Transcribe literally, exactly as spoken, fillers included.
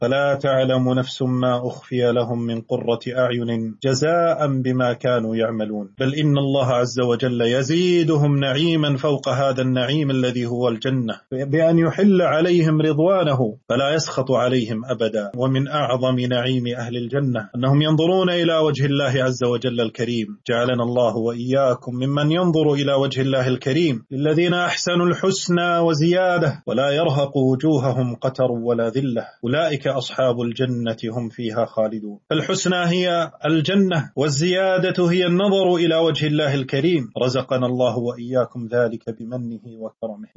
فلا تعلم نفس ما أخفي لهم من قرة أعين جزاء بما كانوا يعملون بل إن الله عز وجل يزيدهم نعيما فوق هذا النعيم الذي هو الجنة بأن يحل عليهم رضوانه فلا يسخط عليهم أبدا. ومن أعظم نعيم أهل الجنة أنهم ينظرون إلى وجه الله عز وجل الكريم. جعلنا الله وإياكم ممن ينظر إلى وجه الله الكريم للذين أحسنوا الحسنى وزيادة ولا يرهق وجوههم قتر ولا ذلة أولئك أصحاب الجنة هم فيها خالدون. الحسنى هي الجنة والزيادة هي النظر إلى وجه الله الكريم. رزقنا الله وإياكم ذلك بمنه وكرمه.